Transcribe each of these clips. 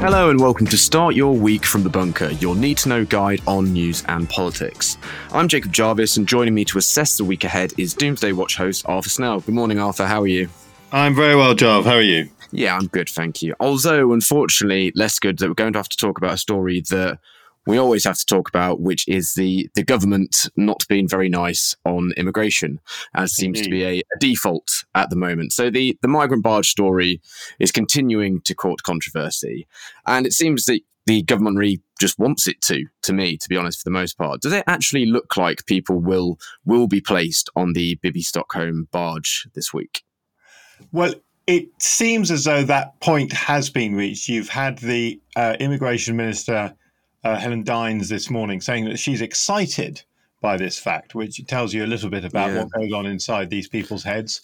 Hello and welcome to Start Your Week from the Bunker, your need-to-know guide on news and politics. I'm Jacob Jarvis, and joining me to assess the week ahead is Doomsday Watch host Arthur Snell. Good morning, Arthur. How are you? I'm very well, Jarv. How are you? Yeah, I'm good, thank you. Although, unfortunately, less good that we're going to have to talk about a story that we always have to talk about, which is the government not being very nice on immigration, as seems to be a default at the moment. So the migrant barge story is continuing to court controversy, and it seems that the government really just wants it to me, to be honest, for the most part. Does it actually look like people will be placed on the Bibi Stockholm barge this week? Well, it seems as though that point has been reached. You've had the Immigration Minister, Helen Dines, this morning saying that she's excited by this fact, which tells you a little bit about what goes on inside these people's heads.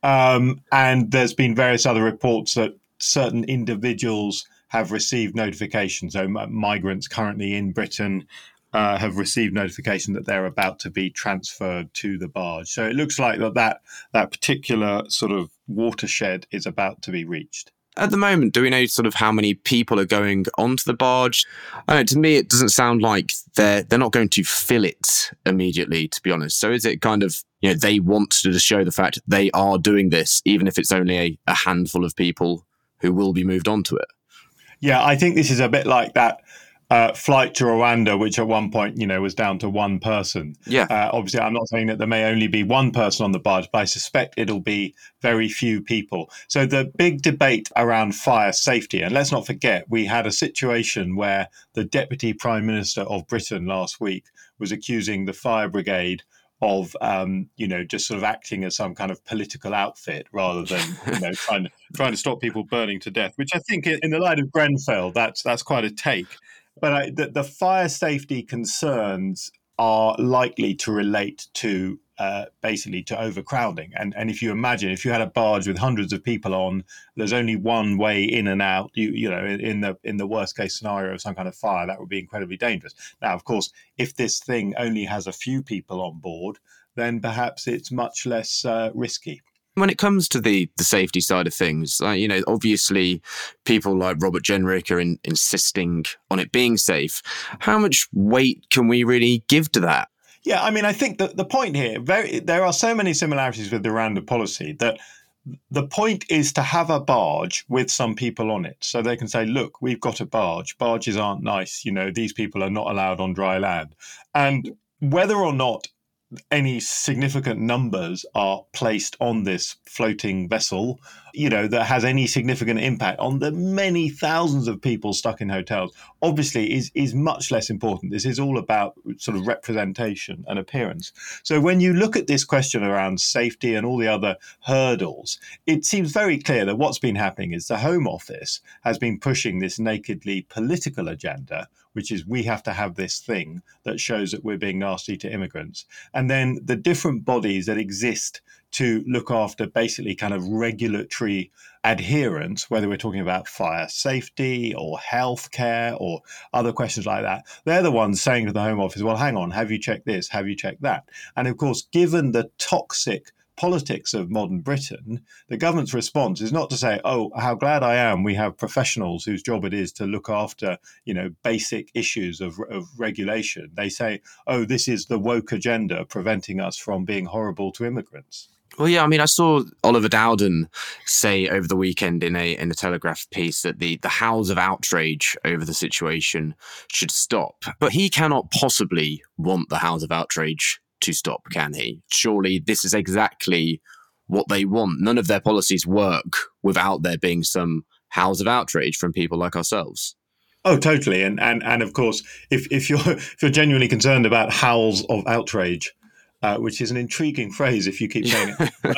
And there's been various other reports that certain individuals have received notifications. So migrants currently in Britain have received notification that they're about to be transferred to the barge. So it looks like that particular sort of watershed is about to be reached. At the moment, do we know sort of how many people are going onto the barge? I don't know, to me, it doesn't sound like they're not going to fill it immediately, to be honest. So is it kind of, they want to just show the fact they are doing this, even if it's only a handful of people who will be moved onto it? Yeah, I think this is a bit like that flight to Rwanda, which at one point, was down to one person. Yeah. Obviously, I'm not saying that there may only be one person on the barge, but I suspect it'll be very few people. So the big debate around fire safety, and let's not forget, we had a situation where the Deputy Prime Minister of Britain last week was accusing the fire brigade of, just sort of acting as some kind of political outfit rather than, trying to stop people burning to death, which I think in the light of Grenfell, that's quite a take. But the fire safety concerns are likely to relate to basically to overcrowding. And if you imagine, if you had a barge with hundreds of people on, there's only one way in and out. In the worst case scenario of some kind of fire, that would be incredibly dangerous. Now, of course, if this thing only has a few people on board, then perhaps it's much less risky. When it comes to the safety side of things, obviously people like Robert Jenrick are insisting on it being safe. How much weight can we really give to that? Yeah, I mean, I think that the point here, there are so many similarities with the Rwanda policy that the point is to have a barge with some people on it. So they can say, look, we've got a barge. Barges aren't nice. These people are not allowed on dry land. And whether or not any significant numbers are placed on this floating vessel, that has any significant impact on the many thousands of people stuck in hotels, obviously is much less important. This is all about sort of representation and appearance. So when you look at this question around safety and all the other hurdles, it seems very clear that what's been happening is the Home Office has been pushing this nakedly political agenda, which is we have to have this thing that shows that we're being nasty to immigrants. And then the different bodies that exist to look after basically kind of regulatory adherence, whether we're talking about fire safety or healthcare or other questions like that, they're the ones saying to the Home Office, well, hang on, have you checked this? Have you checked that? And of course, given the toxic politics of modern Britain, the government's response is not to say, oh, how glad I am we have professionals whose job it is to look after, basic issues of regulation. They say, oh, this is the woke agenda preventing us from being horrible to immigrants. Well, yeah, I mean, I saw Oliver Dowden say over the weekend in a Telegraph piece that the howls of outrage over the situation should stop. But he cannot possibly want the howls of outrage to stop, can he? Surely this is exactly what they want. None of their policies work without there being some howls of outrage from people like ourselves. Oh, totally. And of course, if you're genuinely concerned about howls of outrage, which is an intriguing phrase if you keep saying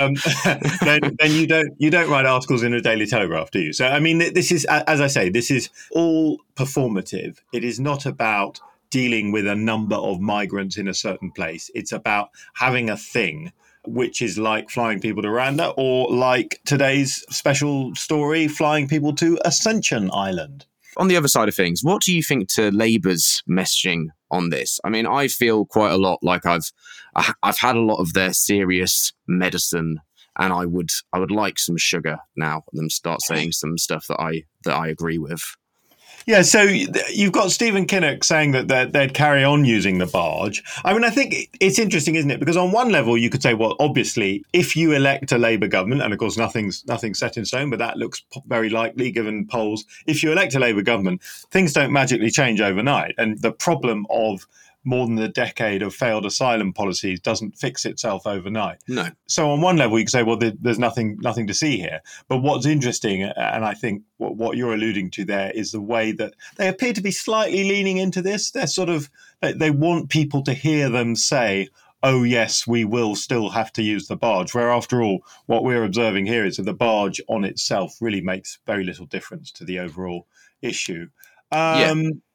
it, then you don't write articles in a Daily Telegraph, do you? So, I mean, this is, as I say, this is all performative. It is not about dealing with a number of migrants in a certain place. It's about having a thing which is like flying people to Rwanda, or like today's special story, flying people to Ascension Island. On the other side of things, what do you think to Labour's messaging on this? I mean, I feel quite a lot like I've had a lot of their serious medicine, and I would like some sugar now, and them start saying some stuff that I agree with. Yeah, so you've got Stephen Kinnock saying that they'd carry on using the barge. I mean, I think it's interesting, isn't it? Because on one level, you could say, well, obviously, if you elect a Labour government, and of course, nothing's set in stone, but that looks very likely given polls. If you elect a Labour government, things don't magically change overnight. And the problem of more than a decade of failed asylum policies doesn't fix itself overnight. No. So on one level, you could say, well, there's nothing to see here. But what's interesting, and I think what you're alluding to there, is the way that they appear to be slightly leaning into this. They're sort of, they want people to hear them say, oh, yes, we will still have to use the barge. Where after all, what we're observing here is that the barge on itself really makes very little difference to the overall issue. Yeah.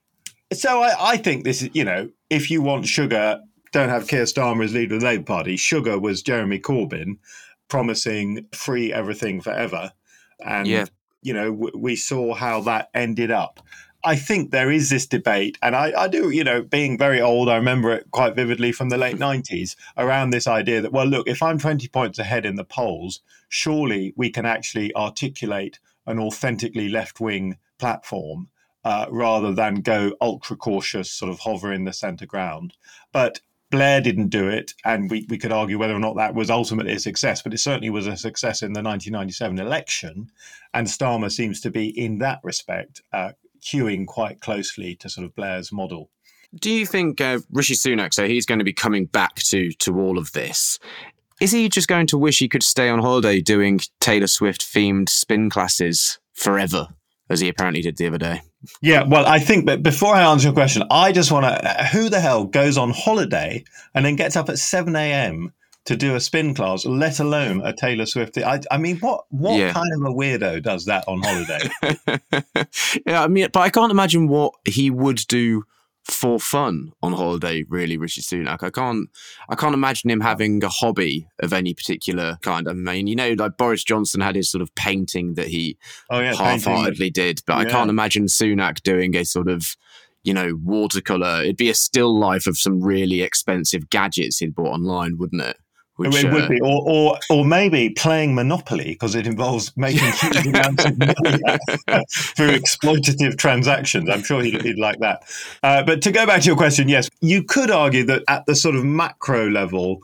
So I think this is, if you want sugar, don't have Keir Starmer as leader of the Labour Party. Sugar was Jeremy Corbyn promising free everything forever. And, we saw how that ended up. I think there is this debate, and I do, being very old, I remember it quite vividly from the late 90s, around this idea that, well, look, if I'm 20 points ahead in the polls, surely we can actually articulate an authentically left-wing platform rather than go ultra cautious, sort of hover in the centre ground. But Blair didn't do it, and we could argue whether or not that was ultimately a success, but it certainly was a success in the 1997 election. And Starmer seems to be, in that respect, queuing quite closely to sort of Blair's model. Do you think Rishi Sunak, so he's going to be coming back to all of this, is he just going to wish he could stay on holiday doing Taylor Swift-themed spin classes forever, as he apparently did the other day? Yeah, well, I think, but before I answer your question, I just want to, who the hell goes on holiday and then gets up at 7 a.m. to do a spin class, let alone a Taylor Swift? I mean, what kind of a weirdo does that on holiday? Yeah, I mean, but I can't imagine what he would do for fun on holiday, really, Rishi Sunak. I can't imagine him having a hobby of any particular kind. I mean, like Boris Johnson had his sort of painting that he half-heartedly did, but I can't imagine Sunak doing a sort of, watercolour. It'd be a still life of some really expensive gadgets he'd bought online, wouldn't it? It would be, or maybe playing Monopoly, because it involves making huge amounts of money through exploitative transactions. I'm sure he'd like that. But to go back to your question, yes, you could argue that at the sort of macro level,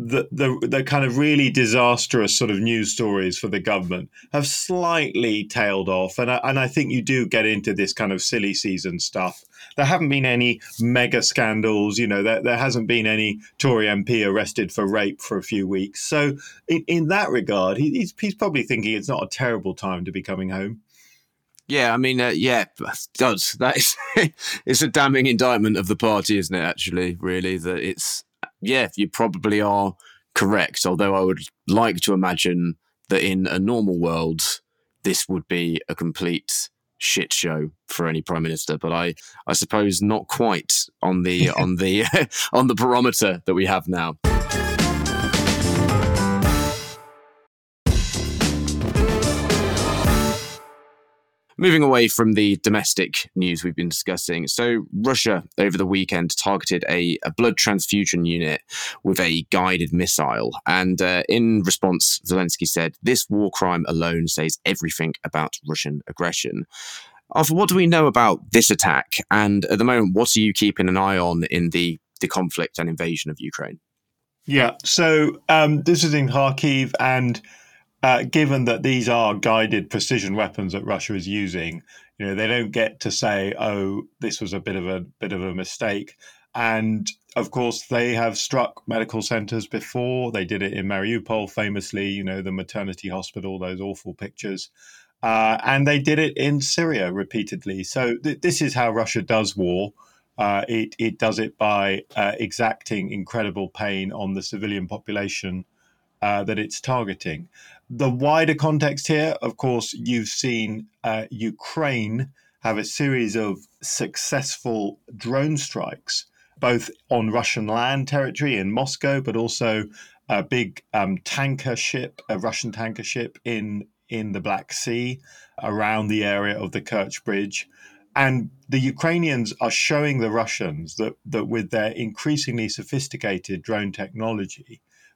the kind of really disastrous sort of news stories for the government have slightly tailed off, and I think you do get into this kind of silly season stuff. There haven't been any mega scandals, there hasn't been any Tory MP arrested for rape for a few weeks. So in that regard, he's probably thinking it's not a terrible time to be coming home. Yeah, I mean, that is it's a damning indictment of the party, isn't it? Actually, really, that it's. Yeah, you probably are correct. Although I would like to imagine that in a normal world, this would be a complete shit show for any prime minister. But I suppose not quite on the on the barometer that we have now. Moving away from the domestic news we've been discussing. So Russia over the weekend targeted a blood transfusion unit with a guided missile. And in response, Zelensky said, this war crime alone says everything about Russian aggression. Arthur, what do we know about this attack? And at the moment, what are you keeping an eye on in the conflict and invasion of Ukraine? Yeah, so this is in Kharkiv, and given that these are guided precision weapons that Russia is using, they don't get to say, "Oh, this was a bit of a mistake." And of course, they have struck medical centers before. They did it in Mariupol, famously. The maternity hospital; those awful pictures. And they did it in Syria repeatedly. So this is how Russia does war. It does it by exacting incredible pain on the civilian population that it's targeting. The wider context here, of course, you've seen Ukraine have a series of successful drone strikes, both on Russian land territory in Moscow, but also a big tanker ship, a Russian tanker ship in the Black Sea, around the area of the Kerch Bridge. And the Ukrainians are showing the Russians that with their increasingly sophisticated drone technology,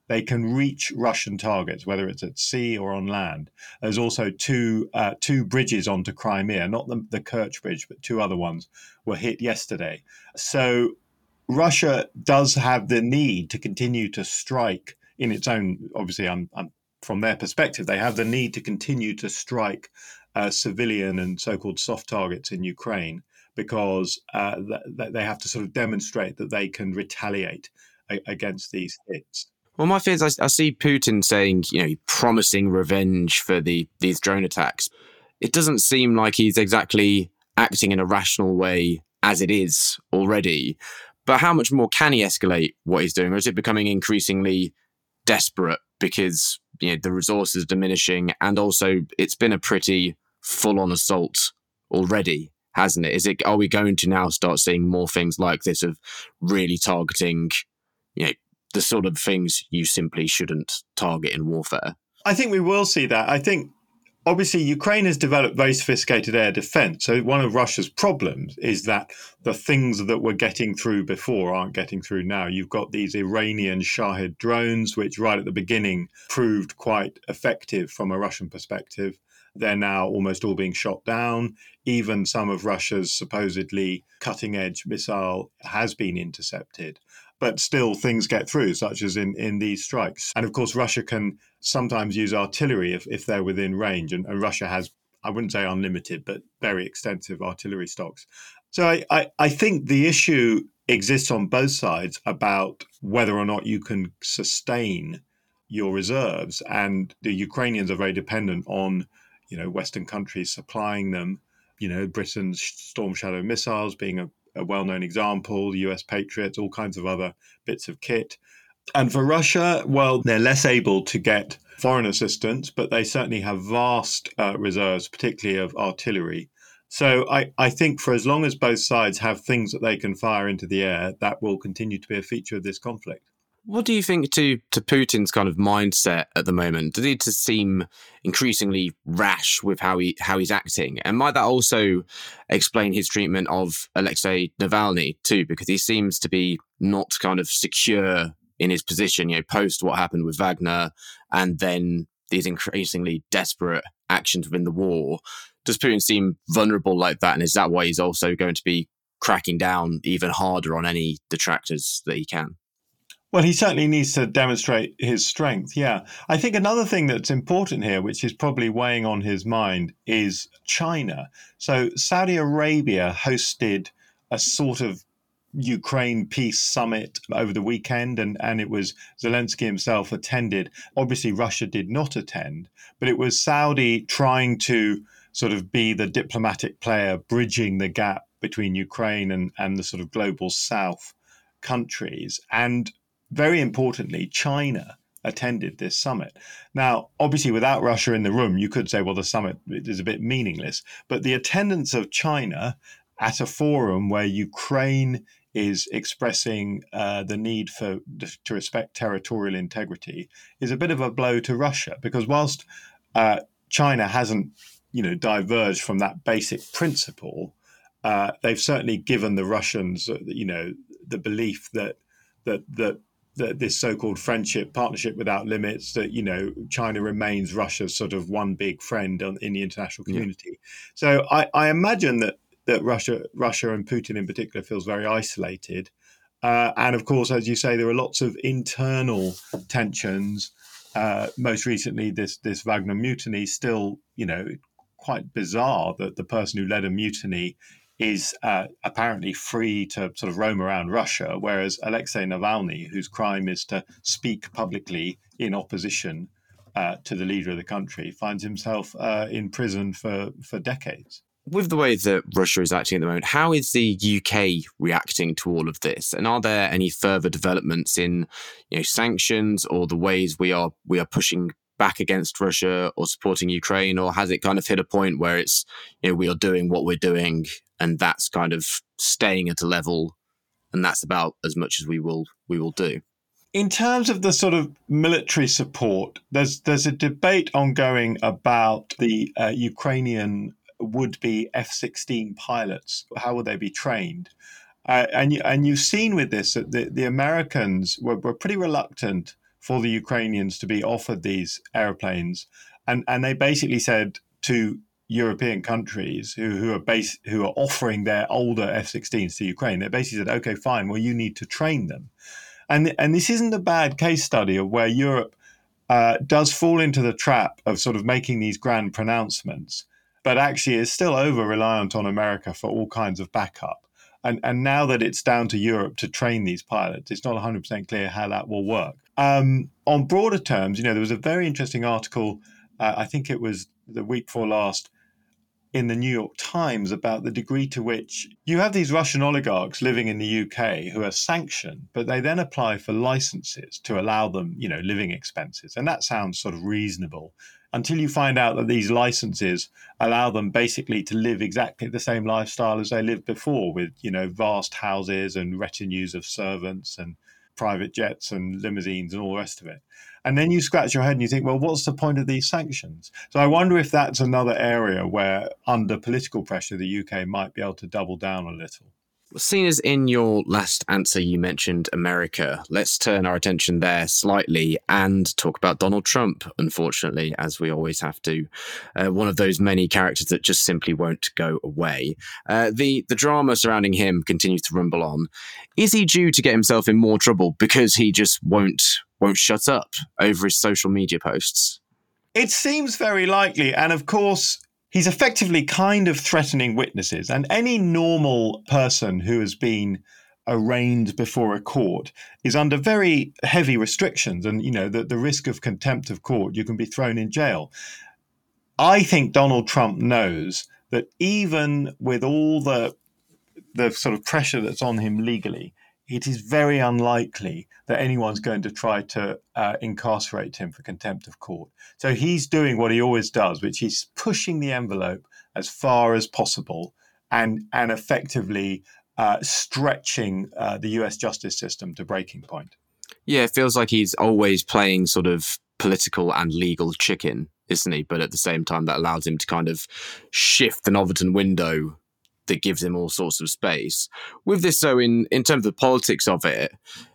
they can reach Russian targets, whether it's at sea or on land. There's also two bridges onto Crimea, not the Kerch Bridge, but two other ones were hit yesterday. So Russia does have the need to continue to strike in its own. Obviously, from their perspective, they have the need to continue to strike civilian and so-called soft targets in Ukraine because they have to sort of demonstrate that they can retaliate against these hits. Well, my fear is I see Putin saying, promising revenge for these drone attacks. It doesn't seem like he's exactly acting in a rational way as it is already. But how much more can he escalate what he's doing? Or is it becoming increasingly desperate because the resources are diminishing, and also it's been a pretty full-on assault already, hasn't it? Are we going to now start seeing more things like this of really targeting, the sort of things you simply shouldn't target in warfare? I think we will see that. I think obviously Ukraine has developed very sophisticated air defense. So one of Russia's problems is that the things that were getting through before aren't getting through now. You've got these Iranian Shahed drones, which right at the beginning proved quite effective from a Russian perspective. They're now almost all being shot down. Even some of Russia's supposedly cutting-edge missile has been intercepted. But still things get through, such as in these strikes. And of course, Russia can sometimes use artillery if they're within range. And Russia has, I wouldn't say unlimited, but very extensive artillery stocks. So I think the issue exists on both sides about whether or not you can sustain your reserves. And the Ukrainians are very dependent on, Western countries supplying them, Britain's Storm Shadow missiles being a well-known example, the US Patriots, all kinds of other bits of kit. And for Russia, well, they're less able to get foreign assistance, but they certainly have vast reserves, particularly of artillery. So I think for as long as both sides have things that they can fire into the air, that will continue to be a feature of this conflict. What do you think to Putin's kind of mindset at the moment? Does he just seem increasingly rash with how he's acting? And might that also explain his treatment of Alexei Navalny too? Because he seems to be not kind of secure in his position, post what happened with Wagner and then these increasingly desperate actions within the war. Does Putin seem vulnerable like that? And is that why he's also going to be cracking down even harder on any detractors that he can? Well, he certainly needs to demonstrate his strength, yeah. I think another thing that's important here, which is probably weighing on his mind, is China. So Saudi Arabia hosted a sort of Ukraine peace summit over the weekend, and it was Zelensky himself attended. Obviously, Russia did not attend, but it was Saudi trying to sort of be the diplomatic player, bridging the gap between Ukraine and the sort of global south countries. And very importantly, China attended this summit. Now, obviously, without Russia in the room, you could say, well, the summit is a bit meaningless. But the attendance of China at a forum where Ukraine is expressing the need to respect territorial integrity is a bit of a blow to Russia, because whilst China hasn't, diverged from that basic principle, they've certainly given the Russians, the belief that this so-called friendship, partnership without limits, that, China remains Russia's sort of one big friend in the international community. Yeah. So I imagine that Russia and Putin in particular feels very isolated. And of course, as you say, there are lots of internal tensions. Most recently, this Wagner mutiny, still, quite bizarre that the person who led a mutiny is apparently free to sort of roam around Russia, whereas Alexei Navalny, whose crime is to speak publicly in opposition to the leader of the country, finds himself in prison for decades. With the way that Russia is acting at the moment, how is the UK reacting to all of this? And are there any further developments in sanctions or the ways we are pushing back against Russia or supporting Ukraine, or has it kind of hit a point where it's we are doing what we're doing and that's kind of staying at a level and that's about as much as we will do? In terms of the sort of military support, there's a debate ongoing about the Ukrainian would-be F-16 pilots. How will they be trained? And you've seen with this that the Americans were pretty reluctant for the Ukrainians to be offered these airplanes. And they basically said to European countries who are offering their older F-16s to Ukraine, they basically said, okay, fine, well, you need to train them. And this isn't a bad case study of where Europe does fall into the trap of sort of making these grand pronouncements, but actually is still over-reliant on America for all kinds of backup. And now that it's down to Europe to train these pilots, it's not 100% clear how that will work. On broader terms, there was a very interesting article, I think it was the week before last, in the New York Times about the degree to which you have these Russian oligarchs living in the UK who are sanctioned, but they then apply for licenses to allow them, living expenses. And that sounds sort of reasonable until you find out that these licenses allow them basically to live exactly the same lifestyle as they lived before, with, vast houses and retinues of servants and private jets and limousines and all the rest of it. And then you scratch your head and you think, well, what's the point of these sanctions? So I wonder if that's another area where, under political pressure, the UK might be able to double down a little. Seeing as in your last answer you mentioned America, let's turn our attention there slightly and talk about Donald Trump, unfortunately, as we always have to. One of those many characters that just simply won't go away. The drama surrounding him continues to rumble on. Is he due to get himself in more trouble because he just won't shut up over his social media posts? It seems very likely. And of course, he's effectively kind of threatening witnesses. And any normal person who has been arraigned before a court is under very heavy restrictions. And, the risk of contempt of court, you can be thrown in jail. I think Donald Trump knows that even with all the sort of pressure that's on him legally, it is very unlikely that anyone's going to try to incarcerate him for contempt of court. So he's doing what he always does, which is pushing the envelope as far as possible and effectively stretching the US justice system to breaking point. Yeah, it feels like he's always playing sort of political and legal chicken, isn't he? But at the same time, that allows him to kind of shift the Overton window that gives him all sorts of space. With this, though, in terms of the politics of it,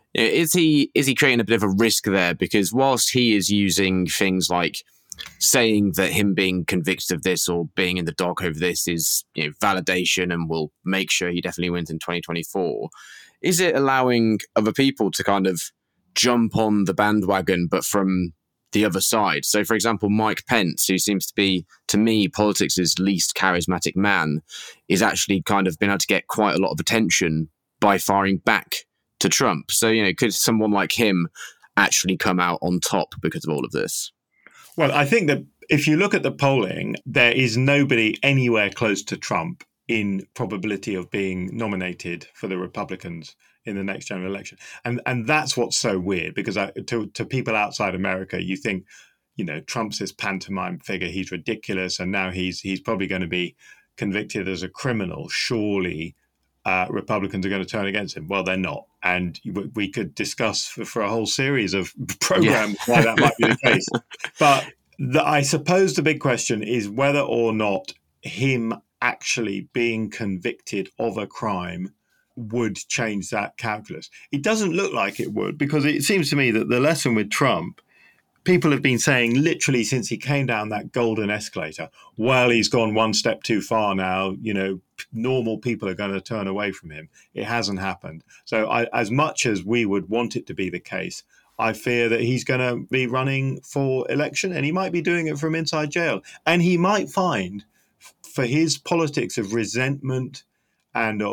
is he creating a bit of a risk there? Because whilst he is using things like saying that him being convicted of this or being in the dock over this is validation and will make sure he definitely wins in 2024, is it allowing other people to kind of jump on the bandwagon, but from the other side? So, for example, Mike Pence, who seems to be, to me, politics' least charismatic man, is actually kind of been able to get quite a lot of attention by firing back to Trump. So, could someone like him actually come out on top because of all of this? Well, I think that if you look at the polling, there is nobody anywhere close to Trump in probability of being nominated for the Republicans in the next general election. And that's what's so weird, because to people outside America, you think, Trump's this pantomime figure, he's ridiculous, and now he's probably going to be convicted as a criminal. Surely Republicans are going to turn against him. Well, they're not. And we could discuss for a whole series of programs why that might be the case. But I suppose the big question is whether or not him actually being convicted of a crime would change that calculus. It doesn't look like it would, because it seems to me that the lesson with Trump, people have been saying literally since he came down that golden escalator, well, he's gone one step too far now, normal people are going to turn away from him. It hasn't happened. So as much as we would want it to be the case, I fear that he's going to be running for election, and he might be doing it from inside jail. And he might find, for his politics of resentment and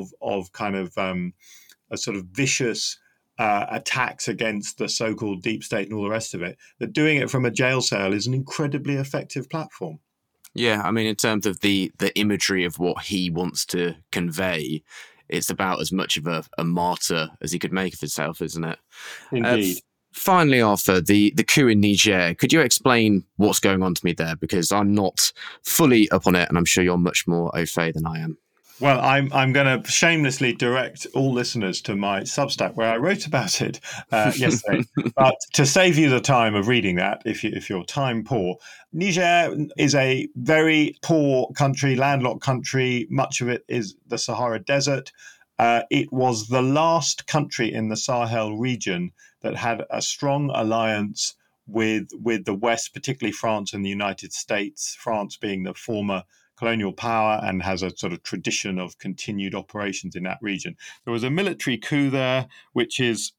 of kind of a sort of vicious attacks against the so-called deep state and all the rest of it, that doing it from a jail cell is an incredibly effective platform. Yeah, I mean, in terms of the imagery of what he wants to convey, it's about as much of a martyr as he could make of himself, isn't it? Indeed. Finally, Arthur, the coup in Niger, could you explain what's going on to me there? Because I'm not fully up on it, and I'm sure you're much more au fait than I am. Well, I'm going to shamelessly direct all listeners to my Substack, where I wrote about it yesterday. But to save you the time of reading that, if you're time poor, Niger is a very poor country, landlocked country. Much of it is the Sahara Desert. It was the last country in the Sahel region that had a strong alliance with the West, particularly France and the United States, France being the former colonial power and has a sort of tradition of continued operations in that region. There was a military coup there, which is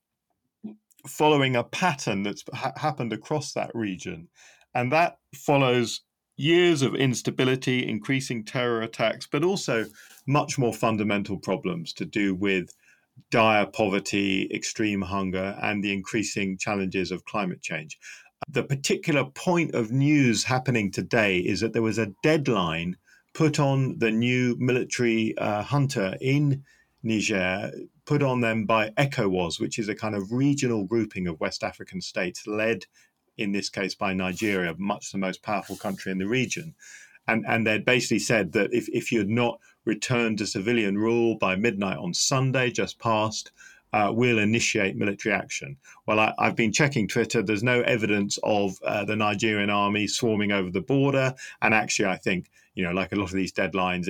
following a pattern that's happened across that region. And that follows years of instability, increasing terror attacks, but also much more fundamental problems to do with dire poverty, extreme hunger, and the increasing challenges of climate change. The particular point of news happening today is that there was a deadline put on the new military junta in Niger, put on them by ECOWAS, which is a kind of regional grouping of West African states led, in this case, by Nigeria, much the most powerful country in the region. And they'd basically said that if you had not returned to civilian rule by midnight on Sunday, just past, we'll initiate military action. Well, I've been checking Twitter. There's no evidence of the Nigerian army swarming over the border. And actually, I think, like a lot of these deadlines,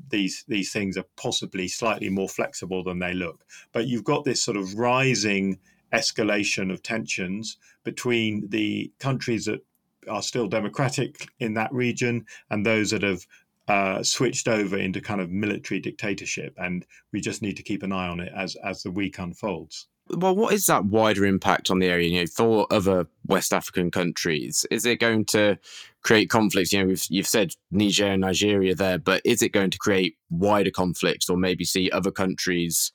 these things are possibly slightly more flexible than they look. But you've got this sort of rising escalation of tensions between the countries that are still democratic in that region and those that have switched over into kind of military dictatorship. And we just need to keep an eye on it as the week unfolds. Well, what is that wider impact on the area? For other West African countries, is it going to create conflicts? You've said Niger and Nigeria there, but is it going to create wider conflicts, or maybe see other countries,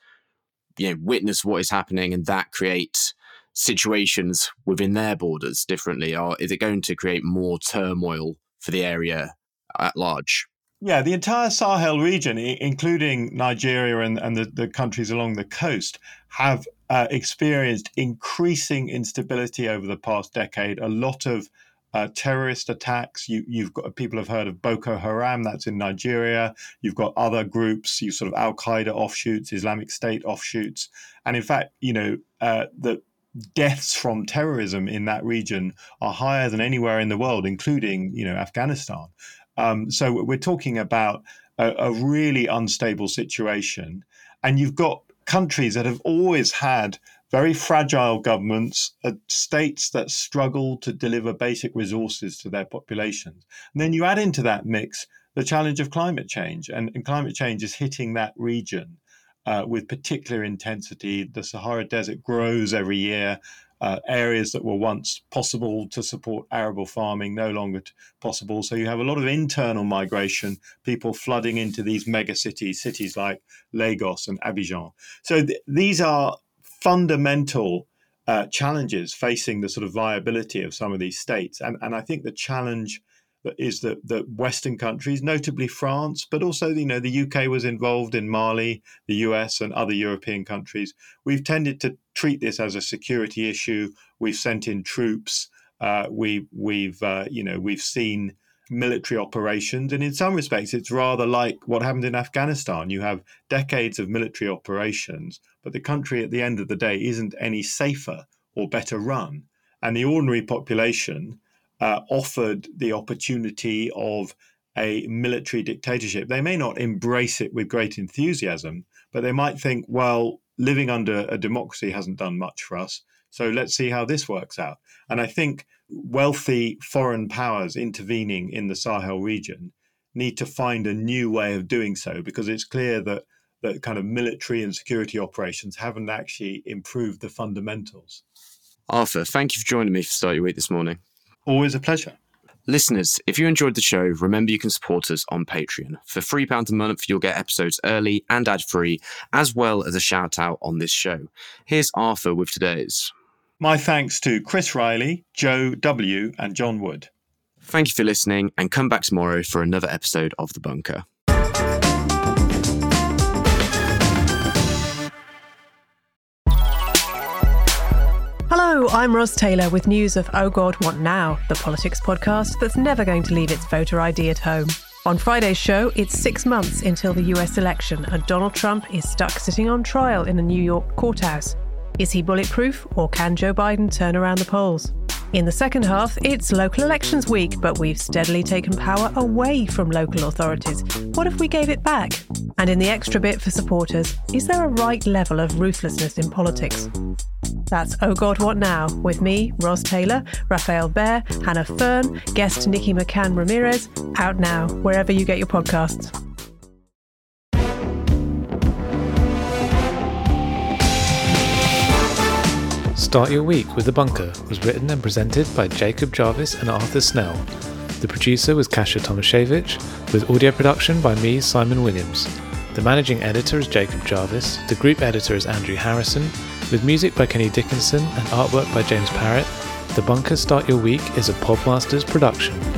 witness what is happening and that create situations within their borders differently? Or is it going to create more turmoil for the area at large? Yeah, the entire Sahel region, including Nigeria and the countries along the coast, have experienced increasing instability over the past decade. A lot of terrorist attacks. You've got, people have heard of Boko Haram, that's in Nigeria. You've got other groups, you sort of Al-Qaeda offshoots, Islamic State offshoots. And in fact, the deaths from terrorism in that region are higher than anywhere in the world, including, Afghanistan. So we're talking about a really unstable situation. And you've got countries that have always had very fragile governments, states that struggle to deliver basic resources to their populations. And then you add into that mix the challenge of climate change. And climate change is hitting that region with particular intensity. The Sahara Desert grows every year. Areas that were once possible to support arable farming no longer possible. So you have a lot of internal migration, people flooding into these mega cities like Lagos and Abidjan. So these are fundamental challenges facing the sort of viability of some of these states. And I think the challenge is that Western countries, notably France, but also, the UK was involved in Mali, the US and other European countries. We've tended to treat this as a security issue. We've sent in troops. We've seen military operations. And in some respects, it's rather like what happened in Afghanistan. You have decades of military operations, but the country at the end of the day isn't any safer or better run. And the ordinary population offered the opportunity of a military dictatorship. They may not embrace it with great enthusiasm, but they might think, well, living under a democracy hasn't done much for us, so let's see how this works out. And I think wealthy foreign powers intervening in the Sahel region need to find a new way of doing so, because it's clear that kind of military and security operations haven't actually improved the fundamentals. Arthur, thank you for joining me for Start Your Week this morning. Always a pleasure. Listeners, if you enjoyed the show, remember you can support us on Patreon. For £3 a month, you'll get episodes early and ad-free, as well as a shout-out on this show. Here's Arthur with today's. My thanks to Chris Riley, Joe W. and John Wood. Thank you for listening, and come back tomorrow for another episode of The Bunker. Hello, I'm Ros Taylor with news of Oh God, What Now?, the politics podcast that's never going to leave its voter ID at home. On Friday's show, it's 6 months until the US election and Donald Trump is stuck sitting on trial in a New York courthouse. Is he bulletproof, or can Joe Biden turn around the polls? In the second half, it's local elections week, but we've steadily taken power away from local authorities. What if we gave it back? And in the extra bit for supporters, is there a right level of ruthlessness in politics? That's Oh God, What Now? With me, Ros Taylor, Raphael Behr, Hannah Fern, guest Nikki McCann Ramirez, out now, wherever you get your podcasts. Start Your Week with The Bunker was written and presented by Jacob Jarvis and Arthur Snell. The producer was Kasia Tomaszewicz, with audio production by me, Simon Williams. The managing editor is Jacob Jarvis, the group editor is Andrew Harrison, with music by Kenny Dickinson and artwork by James Parrott. The Bunker Start Your Week is a Podmasters production.